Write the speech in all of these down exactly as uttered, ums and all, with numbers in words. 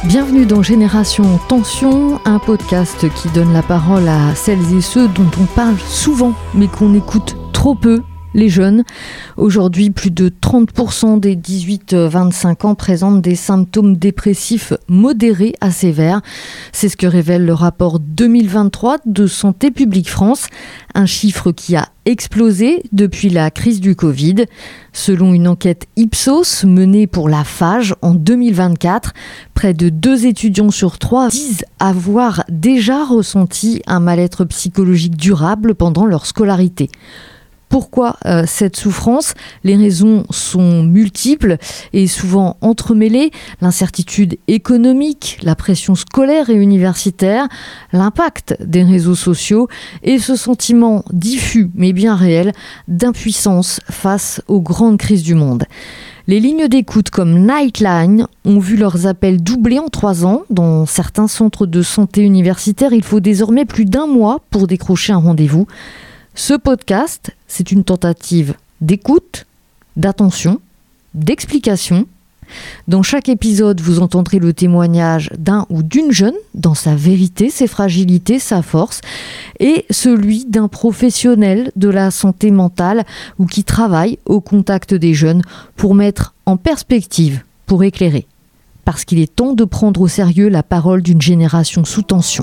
Bienvenue dans Génération Tension, un podcast qui donne la parole à celles et ceux dont on parle souvent, mais qu'on écoute trop peu, les jeunes. Aujourd'hui, plus de trente pour cent des dix-huit à vingt-cinq ans présentent des symptômes dépressifs modérés à sévères. C'est ce que révèle le rapport deux mille vingt-trois de Santé publique France, un chiffre qui a explosé depuis la crise du Covid. Selon une enquête Ipsos menée pour la Fage en deux mille vingt-quatre, près de deux étudiants sur trois disent avoir déjà ressenti un mal-être psychologique durable pendant leur scolarité. Pourquoi euh, cette souffrance ? Les raisons sont multiples et souvent entremêlées. L'incertitude économique, la pression scolaire et universitaire, l'impact des réseaux sociaux et ce sentiment diffus mais bien réel d'impuissance face aux grandes crises du monde. Les lignes d'écoute comme Nightline ont vu leurs appels doubler en trois ans. Dans certains centres de santé universitaires, il faut désormais plus d'un mois pour décrocher un rendez-vous. Ce podcast, c'est une tentative d'écoute, d'attention, d'explication. Dans chaque épisode, vous entendrez le témoignage d'un ou d'une jeune dans sa vérité, ses fragilités, sa force, et celui d'un professionnel de la santé mentale ou qui travaille au contact des jeunes pour mettre en perspective, pour éclairer. Parce qu'il est temps de prendre au sérieux la parole d'une génération sous tension.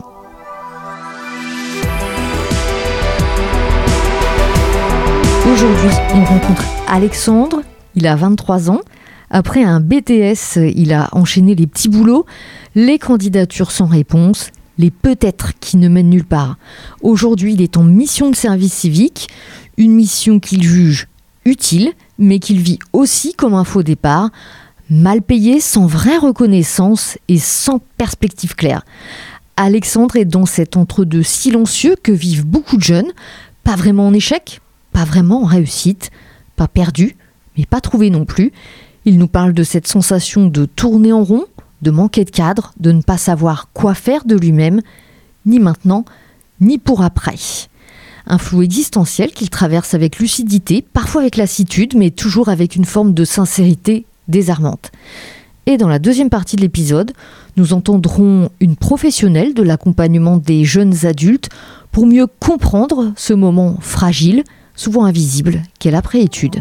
Aujourd'hui, on rencontre Alexandre, il a vingt-trois ans. Après un B T S, il a enchaîné les petits boulots, les candidatures sans réponse, les peut-être qui ne mènent nulle part. Aujourd'hui, il est en mission de service civique, une mission qu'il juge utile, mais qu'il vit aussi comme un faux départ, mal payé, sans vraie reconnaissance et sans perspective claire. Alexandre est dans cet entre-deux silencieux que vivent beaucoup de jeunes, pas vraiment en échec, pas vraiment en réussite, pas perdu, mais pas trouvé non plus. Il nous parle de cette sensation de tourner en rond, de manquer de cadre, de ne pas savoir quoi faire de lui-même, ni maintenant, ni pour après. Un flou existentiel qu'il traverse avec lucidité, parfois avec lassitude, mais toujours avec une forme de sincérité désarmante. Et dans la deuxième partie de l'épisode, nous entendrons une professionnelle de l'accompagnement des jeunes adultes pour mieux comprendre ce moment fragile, souvent invisible, qu'est l'après-étude.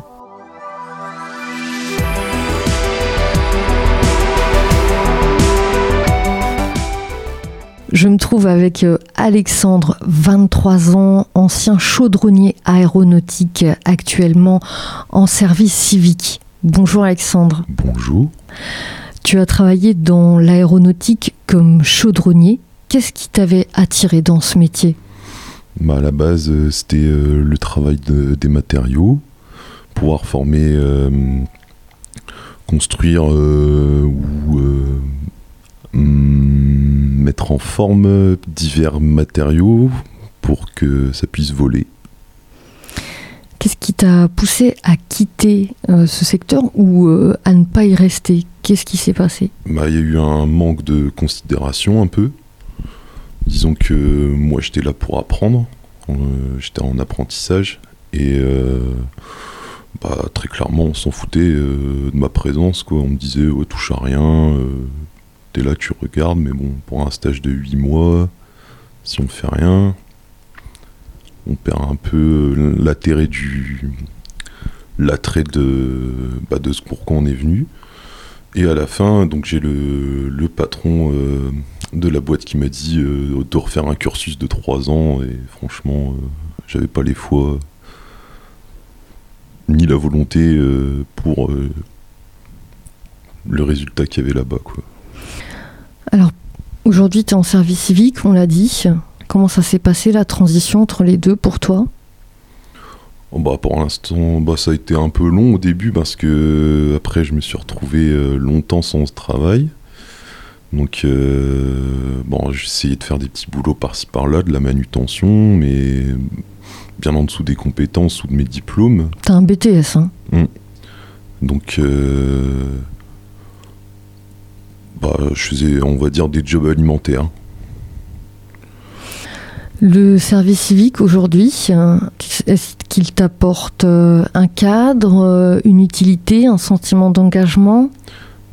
Je me trouve avec Alexandre, vingt-trois ans, ancien chaudronnier aéronautique, actuellement en service civique. Bonjour Alexandre. Bonjour. Tu as travaillé dans l'aéronautique comme chaudronnier. Qu'est-ce qui t'avait attiré dans ce métier ? Bah à la base, euh, c'était euh, le travail de, des matériaux, pouvoir former, euh, construire euh, ou euh, hum, mettre en forme divers matériaux pour que ça puisse voler. Qu'est-ce qui t'a poussé à quitter euh, ce secteur ou euh, à ne pas y rester ? Qu'est-ce qui s'est passé ? Bah, y a eu un manque de considération un peu. Disons que moi j'étais là pour apprendre, euh, j'étais en apprentissage et euh, bah, très clairement on s'en foutait euh, de ma présence, quoi. On me disait oh, touche à rien, euh, t'es là tu regardes, mais bon pour un stage de huit mois, si on fait rien, on perd un peu l'attrait du l'attrait de, bah, de ce pourquoi on est venu. Et à la fin, donc j'ai le, le patron euh, de la boîte qui m'a dit euh, de refaire un cursus de trois ans et franchement, euh, j'avais pas les fois ni la volonté euh, pour euh, le résultat qu'il y avait là-bas, quoi. Alors, aujourd'hui, tu es en service civique, on l'a dit. Comment ça s'est passé, la transition entre les deux pour toi ? Oh bah pour l'instant, bah ça a été un peu long au début parce que après je me suis retrouvé euh, longtemps sans travail. Donc euh, bon, j'ai essayé de faire des petits boulots par-ci par-là, de la manutention, mais bien en dessous des compétences ou de mes diplômes. T'as un B T S, hein ? Mmh. Donc euh, bah je faisais, on va dire, des jobs alimentaires. Le service civique aujourd'hui, est-ce qu'il t'apporte un cadre, une utilité, un sentiment d'engagement ?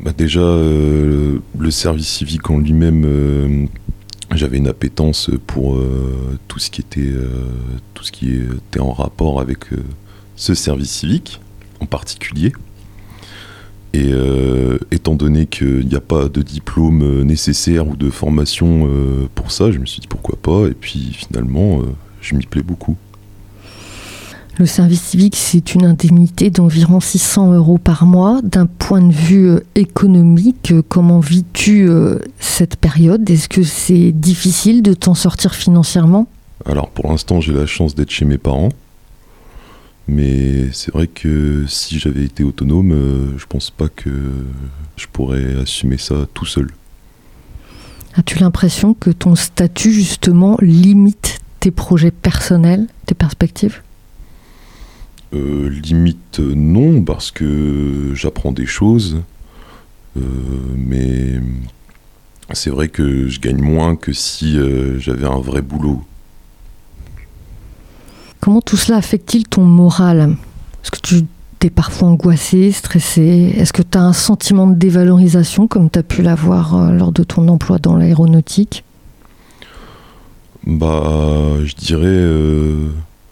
Bah déjà, euh, le service civique en lui-même, euh, j'avais une appétence pour euh, tout ce qui était euh, tout ce qui était en rapport avec euh, ce service civique en particulier. Et euh, étant donné qu'il n'y a pas de diplôme nécessaire ou de formation euh, pour ça, je me suis dit pourquoi pas. Et puis finalement, euh, je m'y plais beaucoup. Le service civique, c'est une indemnité d'environ six cents euros par mois. D'un point de vue économique, comment vis-tu cette période ? Est-ce que c'est difficile de t'en sortir financièrement ? Alors pour l'instant, j'ai la chance d'être chez mes parents. Mais c'est vrai que si j'avais été autonome, euh, je pense pas que je pourrais assumer ça tout seul. As-tu l'impression que ton statut, justement, limite tes projets personnels, tes perspectives ? Euh, limite non, parce que j'apprends des choses, euh, mais c'est vrai que je gagne moins que si euh, j'avais un vrai boulot. Comment tout cela affecte-t-il ton moral ? Est-ce que tu es parfois angoissé, stressé ? Est-ce que tu as un sentiment de dévalorisation comme tu as pu l'avoir euh, lors de ton emploi dans l'aéronautique ? Bah, je dirais... Euh...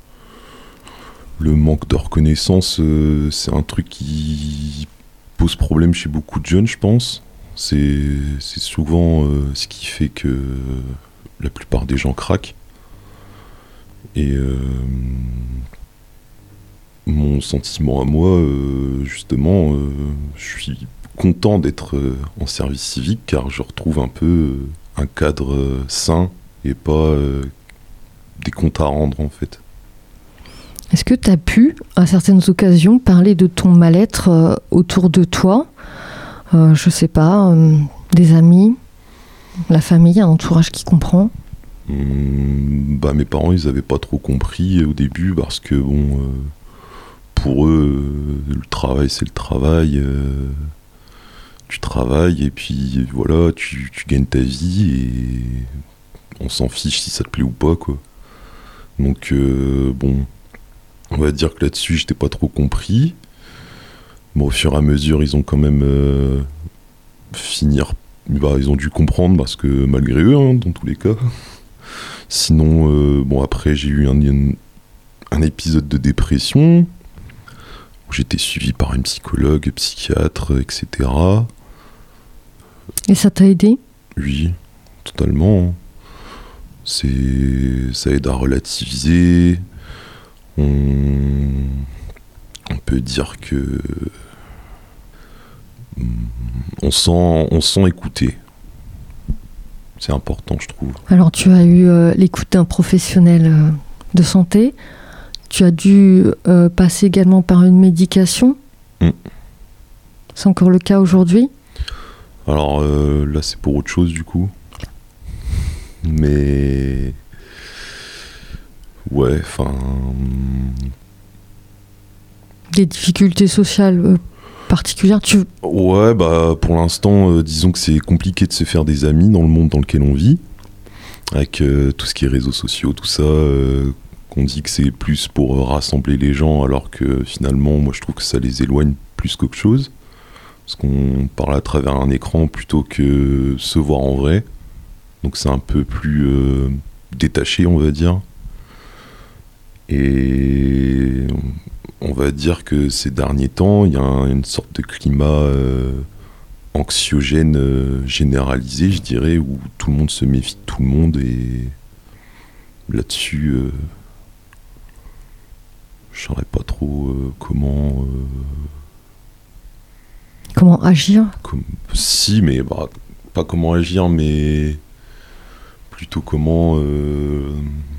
Le manque de reconnaissance, euh, c'est un truc qui pose problème chez beaucoup de jeunes, je pense. C'est, c'est souvent euh, ce qui fait que la plupart des gens craquent. Et euh, mon sentiment à moi, euh, justement, euh, je suis content d'être euh, en service civique car je retrouve un peu euh, un cadre euh, sain et pas euh, des comptes à rendre en fait. Est-ce que tu as pu, à certaines occasions, parler de ton mal-être euh, autour de toi ? euh, Je sais pas, euh, des amis, la famille, un entourage qui comprend ? Mmh, bah, mes parents, ils avaient pas trop compris au début parce que, bon, euh, pour eux, euh, le travail, c'est le travail. Euh, tu travailles et puis, voilà, tu, tu gagnes ta vie et on s'en fiche si ça te plaît ou pas, quoi. Donc, euh, bon... On va dire que là-dessus, j'étais pas trop compris. Bon, au fur et à mesure, ils ont quand même euh, finir. Bah, ils ont dû comprendre parce que malgré eux, hein, dans tous les cas. Sinon, euh, bon, après, j'ai eu un, un, un épisode de dépression où j'étais suivi par une psychologue, psychiatre, et cetera. Et ça t'a aidé ? Oui, totalement. C'est, ça aide à relativiser. On, on peut dire que on sent, on sent écouté. C'est important, je trouve. Alors, tu as eu euh, l'écoute d'un professionnel euh, de santé. Tu as dû euh, passer également par une médication. Mm. C'est encore le cas aujourd'hui ? Alors euh, là, c'est pour autre chose, du coup. Mais... Ouais, enfin... Des difficultés sociales euh, particulières tu... Ouais, bah pour l'instant, euh, disons que c'est compliqué de se faire des amis dans le monde dans lequel on vit. Avec euh, tout ce qui est réseaux sociaux, tout ça, euh, qu'on dit que c'est plus pour euh, rassembler les gens, alors que finalement, moi je trouve que ça les éloigne plus qu'autre chose. Parce qu'on parle à travers un écran plutôt que se voir en vrai. Donc c'est un peu plus euh, détaché, on va dire. Et on va dire que ces derniers temps, il y a un, une sorte de climat euh, anxiogène euh, généralisé, je dirais, où tout le monde se méfie de tout le monde. Et là-dessus, euh, je ne saurais pas trop euh, comment... Euh, comment agir ? comme, Si, mais bah, pas comment agir, mais plutôt comment... Euh,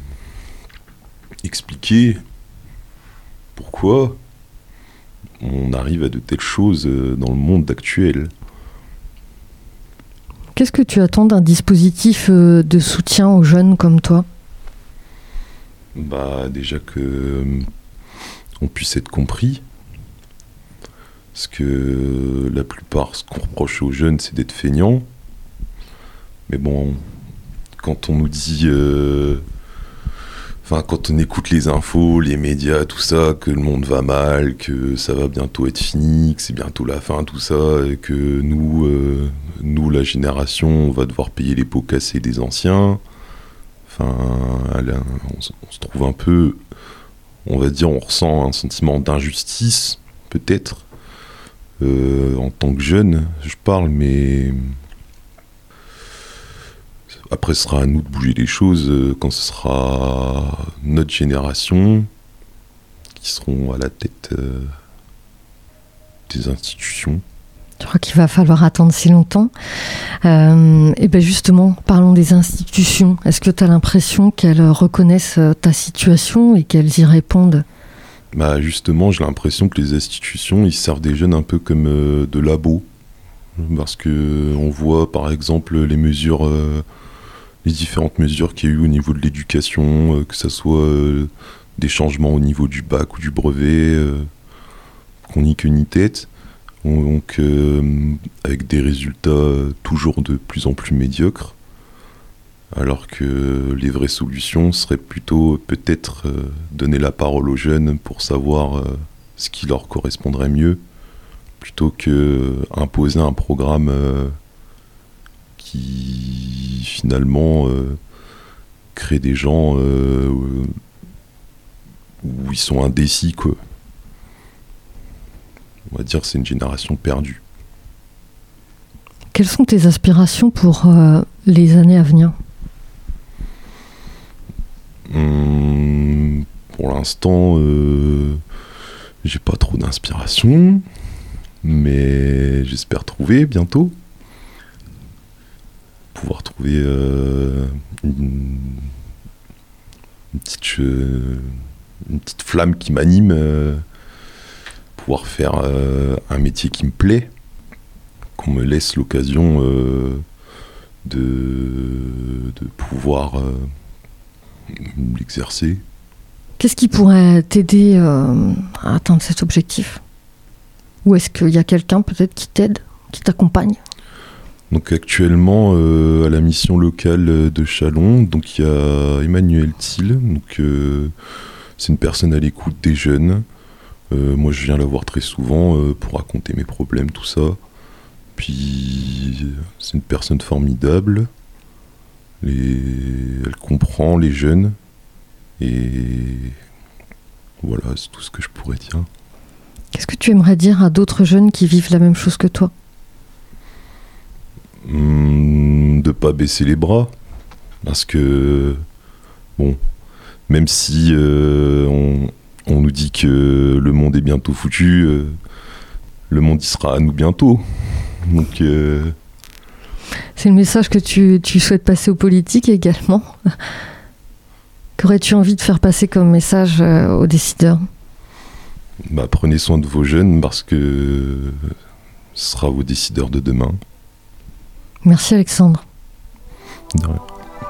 expliquer pourquoi on arrive à de telles choses dans le monde actuel. Qu'est-ce que tu attends d'un dispositif de soutien aux jeunes comme toi ? Bah déjà que on puisse être compris, parce que la plupart, ce qu'on reproche aux jeunes, c'est d'être feignants. Mais bon, quand on nous dit euh, Enfin, quand on écoute les infos, les médias, tout ça, que le monde va mal, que ça va bientôt être fini, que c'est bientôt la fin, tout ça, et que nous, euh, nous la génération, on va devoir payer les pots cassés des anciens. Enfin, on, on se trouve un peu, on va dire, on ressent un sentiment d'injustice, peut-être, euh, en tant que jeune, je parle, mais... Après, ce sera à nous de bouger les choses quand ce sera notre génération qui seront à la tête euh, des institutions. Je crois qu'il va falloir attendre si longtemps. Euh, et bien justement, parlons des institutions. Est-ce que tu as l'impression qu'elles reconnaissent ta situation et qu'elles y répondent ? Bah justement, j'ai l'impression que les institutions, ils servent des jeunes un peu comme euh, de labos. Parce qu'on voit par exemple les mesures... Euh, les différentes mesures qu'il y a eu au niveau de l'éducation, euh, que ce soit euh, des changements au niveau du bac ou du brevet, euh, qu'on n'y que ni tête, donc euh, avec des résultats toujours de plus en plus médiocres, alors que les vraies solutions seraient plutôt peut-être euh, donner la parole aux jeunes pour savoir euh, ce qui leur correspondrait mieux, plutôt que imposer un programme euh, qui finalement euh, crée des gens euh, où ils sont indécis, quoi. On va dire que c'est une génération perdue. Quelles sont tes aspirations pour euh, les années à venir ? Hum, pour l'instant, euh, j'ai pas trop d'inspiration, mais j'espère trouver bientôt. Pouvoir trouver euh, une, une, petite, euh, une petite flamme qui m'anime, euh, pouvoir faire euh, un métier qui me plaît, qu'on me laisse l'occasion euh, de, de pouvoir euh, l'exercer. Qu'est-ce qui pourrait t'aider euh, à atteindre cet objectif ? Ou est-ce qu'il y a quelqu'un peut-être qui t'aide, qui t'accompagne ? Donc actuellement euh, à la mission locale de Châlons, donc il y a Emmanuel Thiel, donc euh, c'est une personne à l'écoute des jeunes. Euh, moi je viens la voir très souvent euh, pour raconter mes problèmes, tout ça. Puis c'est une personne formidable. Les... Elle comprend les jeunes et voilà, c'est tout ce que je pourrais dire. Qu'est-ce que tu aimerais dire à d'autres jeunes qui vivent la même chose que toi ? Hum, de pas baisser les bras, parce que bon, même si euh, on, on nous dit que le monde est bientôt foutu, euh, le monde y sera à nous bientôt. Donc euh... c'est le message que tu, tu souhaites passer aux politiques également. Qu'aurais-tu envie de faire passer comme message euh, aux décideurs ? Bah, prenez soin de vos jeunes, parce que ce sera vos décideurs de demain. Merci Alexandre. De rien.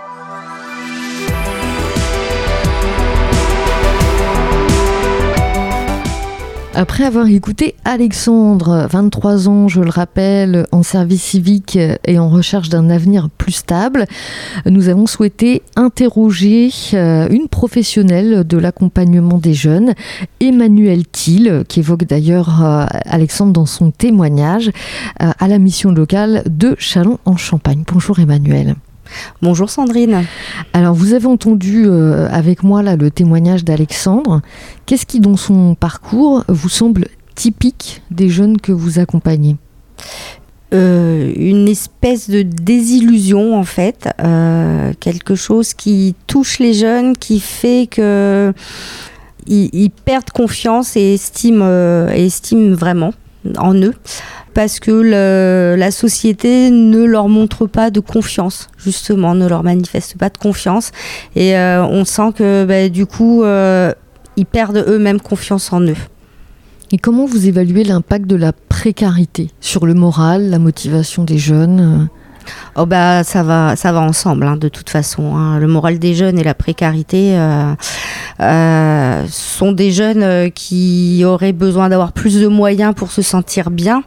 Après avoir écouté Alexandre, vingt-trois ans, je le rappelle, en service civique et en recherche d'un avenir plus stable, nous avons souhaité interroger une professionnelle de l'accompagnement des jeunes, Emmanuel Thiel, qui évoque d'ailleurs Alexandre dans son témoignage, à la mission locale de Châlons-en-Champagne. Bonjour Emmanuel. Bonjour Sandrine. Alors vous avez entendu euh, avec moi là, le témoignage d'Alexandre. Qu'est-ce qui dans son parcours vous semble typique des jeunes que vous accompagnez ? euh, Une espèce de désillusion en fait, euh, quelque chose qui touche les jeunes, qui fait que ils, ils perdent confiance et estiment, euh, et estiment vraiment en eux, parce que le, la société ne leur montre pas de confiance, justement, ne leur manifeste pas de confiance, et euh, on sent que bah, du coup euh, ils perdent eux-mêmes confiance en eux. Et comment vous évaluez l'impact de la précarité sur le moral, la motivation des jeunes ? Oh bah ça va, ça va ensemble hein, de toute façon. Hein. Le moral des jeunes et la précarité euh, euh, sont des jeunes qui auraient besoin d'avoir plus de moyens pour se sentir bien.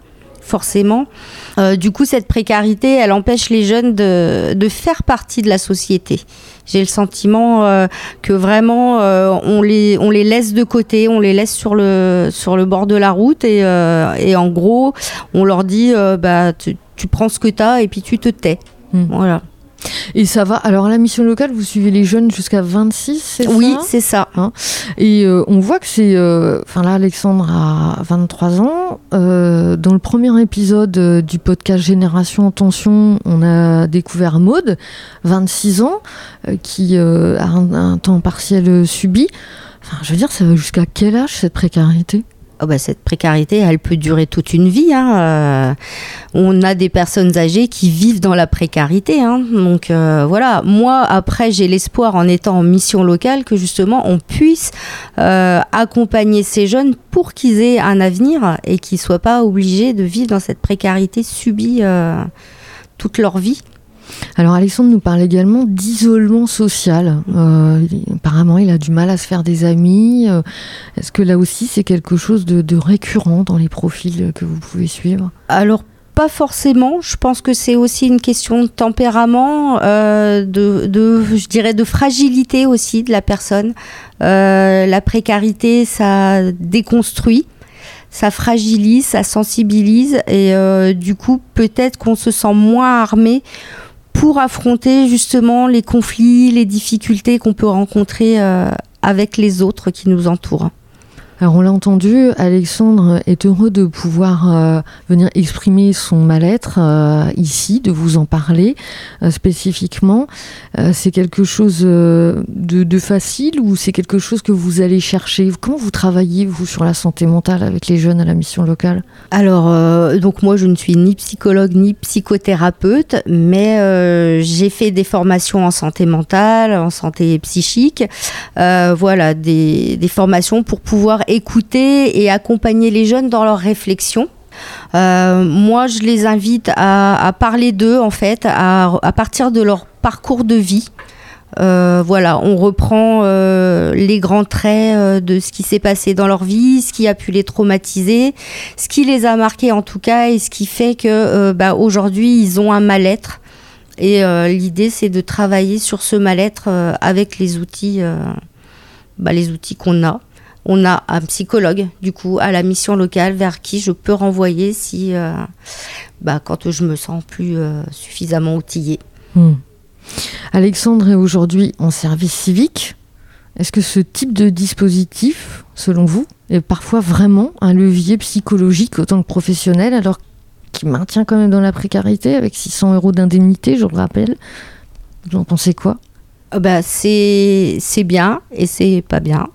forcément. Euh, du coup, cette précarité, elle empêche les jeunes de, de faire partie de la société. J'ai le sentiment euh, que vraiment, euh, on, les, on les laisse de côté, on les laisse sur le, sur le bord de la route et, euh, et en gros, on leur dit euh, bah, tu, tu prends ce que tu as et puis tu te tais. Mmh. Voilà. Et ça va. Alors, à la mission locale, vous suivez les jeunes jusqu'à vingt-six, c'est oui, ça ? Oui, c'est ça. Hein, et euh, on voit que c'est... Enfin euh, là, Alexandre a vingt-trois ans. Euh, dans le premier épisode euh, du podcast Génération Tension, on a découvert Maude, vingt-six ans, euh, qui euh, a un, un temps partiel subi. Enfin, je veux dire, ça va jusqu'à quel âge, cette précarité ? Oh bah, cette précarité, elle peut durer toute une vie. Hein. Euh, on a des personnes âgées qui vivent dans la précarité. Hein. Donc euh, voilà, moi après j'ai l'espoir en étant en mission locale que justement on puisse euh, accompagner ces jeunes pour qu'ils aient un avenir et qu'ils ne soient pas obligés de vivre dans cette précarité subie euh, toute leur vie. Alors Alexandre nous parle également d'isolement social. Euh, apparemment, il a du mal à se faire des amis. Euh, est-ce que là aussi, c'est quelque chose de, de récurrent dans les profils que vous pouvez suivre ? Alors, pas forcément. Je pense que c'est aussi une question de tempérament, euh, de, de, je dirais, de fragilité aussi de la personne. Euh, la précarité, ça déconstruit. Ça fragilise, ça sensibilise et euh, du coup, peut-être qu'on se sent moins armé pour affronter justement les conflits, les difficultés qu'on peut rencontrer euh, avec les autres qui nous entourent. Alors on l'a entendu, Alexandre est heureux de pouvoir euh, venir exprimer son mal-être euh, ici, de vous en parler euh, spécifiquement. Euh, c'est quelque chose euh, de, de facile ou c'est quelque chose que vous allez chercher ? Comment vous travaillez, vous, sur la santé mentale avec les jeunes à la mission locale ? Alors, euh, donc moi je ne suis ni psychologue ni psychothérapeute, mais euh, j'ai fait des formations en santé mentale, en santé psychique, euh, voilà, des, des formations pour pouvoir écouter et accompagner les jeunes dans leurs réflexions. Euh, moi, je les invite à, à parler d'eux, en fait, à, à partir de leur parcours de vie. Euh, voilà, on reprend euh, les grands traits euh, de ce qui s'est passé dans leur vie, ce qui a pu les traumatiser, ce qui les a marqués en tout cas, et ce qui fait que euh, bah, aujourd'hui, ils ont un mal-être. Et euh, l'idée, c'est de travailler sur ce mal-être euh, avec les outils, euh, bah, les outils qu'on a. On a un psychologue, du coup, à la mission locale vers qui je peux renvoyer si, euh, bah, quand je me sens plus euh, suffisamment outillée. Mmh. Alexandre est aujourd'hui en service civique. Est-ce que ce type de dispositif, selon vous, est parfois vraiment un levier psychologique autant que professionnel, alors qu'il maintient quand même dans la précarité avec six cents euros d'indemnité, je le rappelle ? Vous en pensez quoi ? Bah, c'est, c'est bien et c'est pas bien.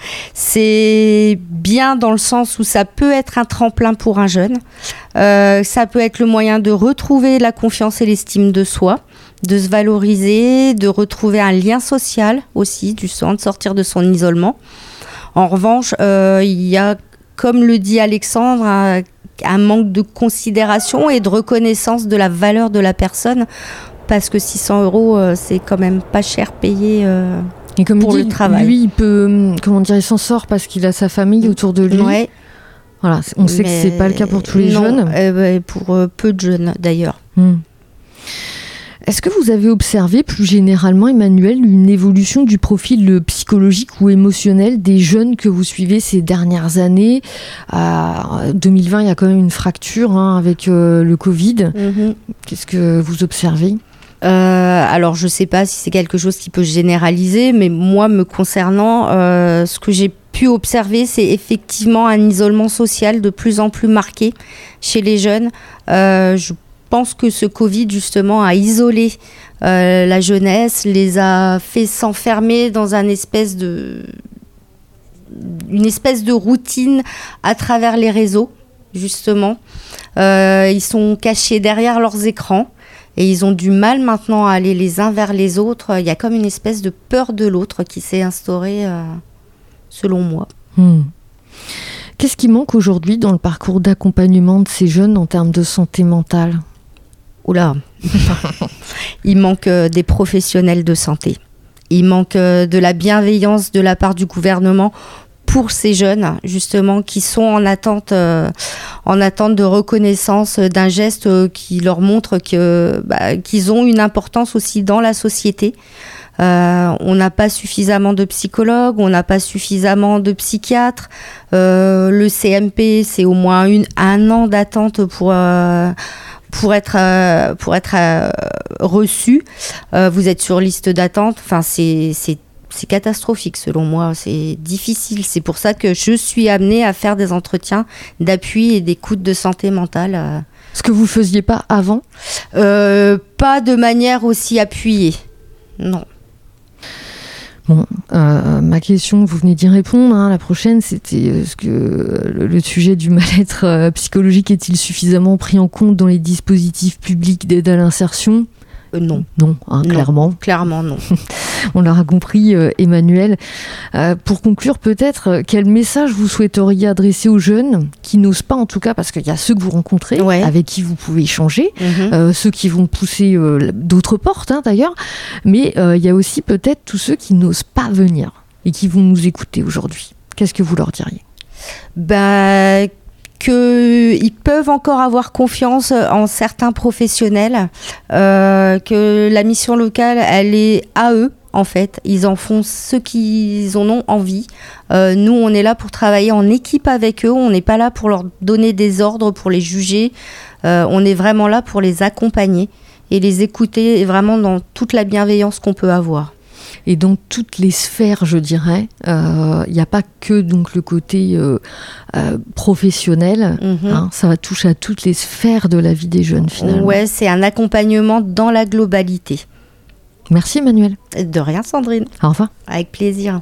C'est bien dans le sens où ça peut être un tremplin pour un jeune. Euh, ça peut être le moyen de retrouver la confiance et l'estime de soi, de se valoriser, de retrouver un lien social aussi, du sens de sortir de son isolement. En revanche, euh, il y a, comme le dit Alexandre, un, un manque de considération et de reconnaissance de la valeur de la personne. Parce que six cents euros, euh, c'est quand même pas cher payé euh, et comme pour il dit, le travail. Lui, il peut, comment dire, il s'en sort parce qu'il a sa famille autour de lui. Ouais. Voilà, on sait Mais que c'est pas le cas pour tous les non, jeunes. Euh, pour euh, peu de jeunes d'ailleurs. Hmm. Est-ce que vous avez observé plus généralement, Emmanuel, une évolution du profil psychologique ou émotionnel des jeunes que vous suivez ces dernières années ? En deux mille vingt, il y a quand même une fracture hein, avec euh, le Covid. Mm-hmm. Qu'est-ce que vous observez ? Euh, alors je sais pas si c'est quelque chose qui peut généraliser, mais moi me concernant, euh, ce que j'ai pu observer, c'est effectivement un isolement social de plus en plus marqué chez les jeunes. Euh, je pense que ce Covid justement a isolé euh, la jeunesse, les a fait s'enfermer dans un espèce de, une espèce de routine à travers les réseaux justement. Euh, ils sont cachés derrière leurs écrans. Et ils ont du mal maintenant à aller les uns vers les autres. Il y a comme une espèce de peur de l'autre qui s'est instaurée, euh, selon moi. Hmm. Qu'est-ce qui manque aujourd'hui dans le parcours d'accompagnement de ces jeunes en termes de santé mentale ? Oula, il manque euh, des professionnels de santé. Il manque euh, de la bienveillance de la part du gouvernement pour ces jeunes justement qui sont en attente, euh, en attente de reconnaissance d'un geste euh, qui leur montre que, bah, qu'ils ont une importance aussi dans la société. Euh, on n'a pas suffisamment de psychologues, on n'a pas suffisamment de psychiatres. Euh, le C M P, c'est au moins une, un an d'attente pour... Euh, pour être euh, pour être euh, reçu. Euh, vous êtes sur liste d'attente. Enfin, c'est c'est c'est catastrophique selon moi. C'est difficile. C'est pour ça que je suis amenée à faire des entretiens d'appui et d'écoute de santé mentale. Euh. Ce que vous faisiez pas avant ? euh, Pas de manière aussi appuyée. Non. Bon, euh, ma question, vous venez d'y répondre, hein, la prochaine, c'était euh, ce que le, le sujet du mal-être euh, psychologique est-il suffisamment pris en compte dans les dispositifs publics d'aide à l'insertion ? Euh, non. Non, hein, non, clairement. Clairement, non. On l'aura compris, euh, Emmanuel. Euh, pour conclure, peut-être, euh, quel message vous souhaiteriez adresser aux jeunes qui n'osent pas, en tout cas, parce qu'il y a ceux que vous rencontrez, ouais. avec qui vous pouvez échanger, mm-hmm. euh, ceux qui vont pousser euh, d'autres portes, hein, d'ailleurs, mais euh, il y a aussi peut-être tous ceux qui n'osent pas venir et qui vont nous écouter aujourd'hui. Qu'est-ce que vous leur diriez ? Bah... qu'ils peuvent encore avoir confiance en certains professionnels, euh, que la mission locale, elle est à eux, en fait. Ils en font ce qu'ils en ont envie. Euh, nous, on est là pour travailler en équipe avec eux. On n'est pas là pour leur donner des ordres, pour les juger. Euh, on est vraiment là pour les accompagner et les écouter vraiment dans toute la bienveillance qu'on peut avoir. Et dans toutes les sphères, je dirais, il euh, n'y a pas que donc, le côté euh, euh, professionnel, mm-hmm. hein, ça va toucher à toutes les sphères de la vie des jeunes finalement. Ouais, c'est un accompagnement dans la globalité. Merci Emmanuel. De rien Sandrine. Au revoir. Avec plaisir.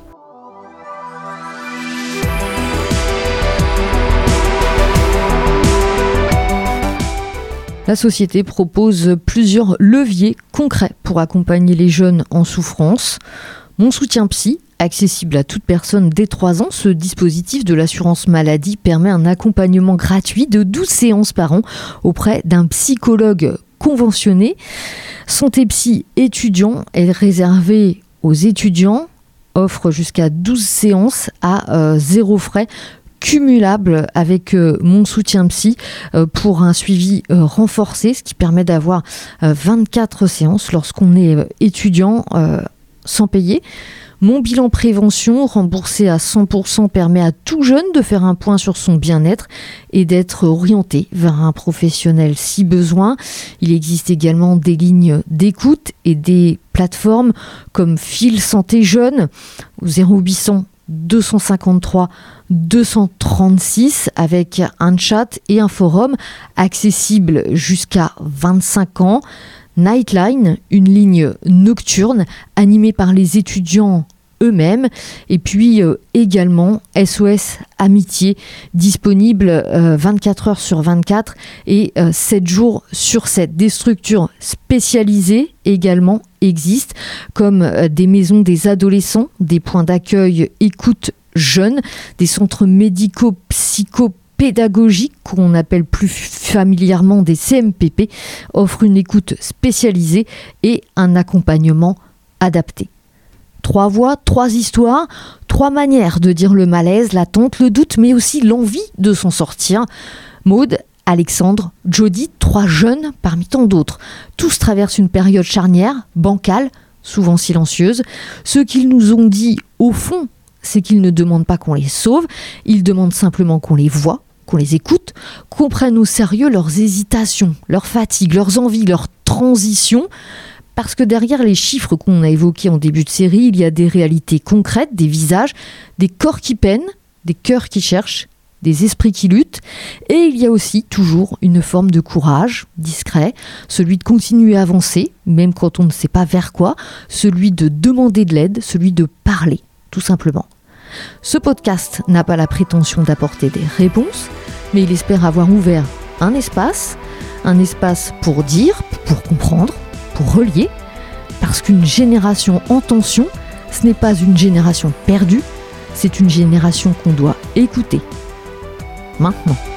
La société propose plusieurs leviers concrets pour accompagner les jeunes en souffrance. Mon soutien psy, accessible à toute personne dès trois ans, ce dispositif de l'assurance maladie permet un accompagnement gratuit de douze séances par an auprès d'un psychologue conventionné. Santé psy étudiant est réservé aux étudiants, offre jusqu'à douze séances à euh, zéro frais, cumulable avec euh, mon soutien psy euh, pour un suivi euh, renforcé, ce qui permet d'avoir euh, vingt-quatre séances lorsqu'on est euh, étudiant euh, sans payer. Mon bilan prévention, remboursé à cent pour cent, permet à tout jeune de faire un point sur son bien-être et d'être orienté vers un professionnel si besoin. Il existe également des lignes d'écoute et des plateformes comme Fil Santé Jeune ou zéro huit cents deux cent cinquante-trois deux cent trente-six avec un chat et un forum accessible jusqu'à vingt-cinq ans. Nightline, une ligne nocturne animée par les étudiants eux-mêmes, et puis euh, également S O S Amitié, disponible euh, vingt-quatre heures sur vingt-quatre et euh, sept jours sur sept. Des structures spécialisées également existent, comme euh, des maisons des adolescents, des points d'accueil écoute jeunes, des centres médicaux psychopédagogiques pédagogiques, qu'on appelle plus familièrement des C M P P, offrent une écoute spécialisée et un accompagnement adapté. Trois voix, trois histoires, trois manières de dire le malaise, l'attente, le doute, mais aussi l'envie de s'en sortir. Maude, Alexandre, Jody, trois jeunes parmi tant d'autres. Tous traversent une période charnière, bancale, souvent silencieuse. Ce qu'ils nous ont dit, au fond, c'est qu'ils ne demandent pas qu'on les sauve, ils demandent simplement qu'on les voie, qu'on les écoute, qu'on prenne au sérieux leurs hésitations, leurs fatigues, leurs envies, leurs transitions. Parce que derrière les chiffres qu'on a évoqués en début de série, il y a des réalités concrètes, des visages, des corps qui peinent, des cœurs qui cherchent, des esprits qui luttent. Et il y a aussi toujours une forme de courage discret, celui de continuer à avancer, même quand on ne sait pas vers quoi, celui de demander de l'aide, celui de parler, tout simplement. Ce podcast n'a pas la prétention d'apporter des réponses, mais il espère avoir ouvert un espace, un espace pour dire, pour comprendre, pour relier, parce qu'une génération en tension, ce n'est pas une génération perdue, c'est une génération qu'on doit écouter. Maintenant.